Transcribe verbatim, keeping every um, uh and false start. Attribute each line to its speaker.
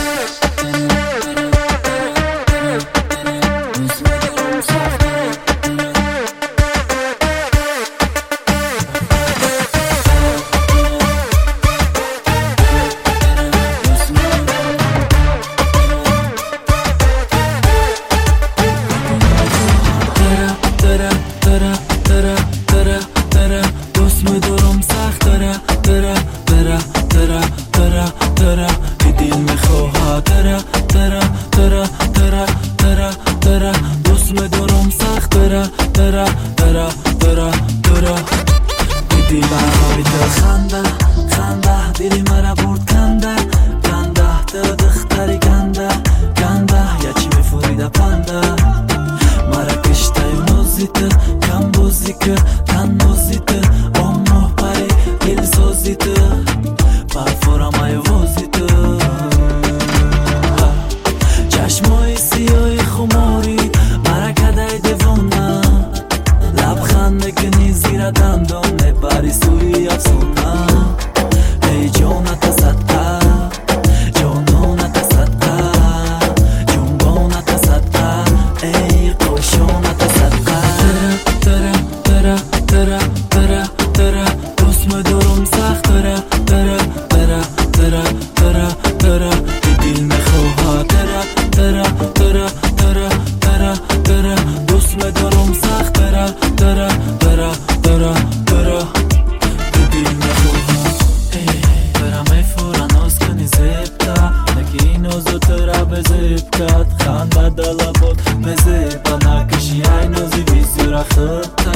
Speaker 1: دیدی برای دل خنده خنده دیدی مرا برد کنده کنده دل دختری کنده کنده یا چی میفوریده پنده مرا کشته نوزیده کم بوزیده تن نوزیده امو پری دل سوزیده پرفورم های وزیده چشمای سیای خماری مرا کدای دیوانه لبخنده کنی زیر دندان نپری سوی افسونه ای جانت صدقه جانانت صدقه جنبانت صدقه ای قشانت صدقه تره تره تره تره تره دوست مدارم سخت تره تره تره تره تره تره ای دل میخواه تره تره تره تره تره تره دوست مدارم سخت تره تره تره تره تره ای دل میخواه تره میفورا ناز کنی زبتا نکی اینوزو تره به زبکت خنده دل بود به زبا نکشی ای نوزی ویزی را خطه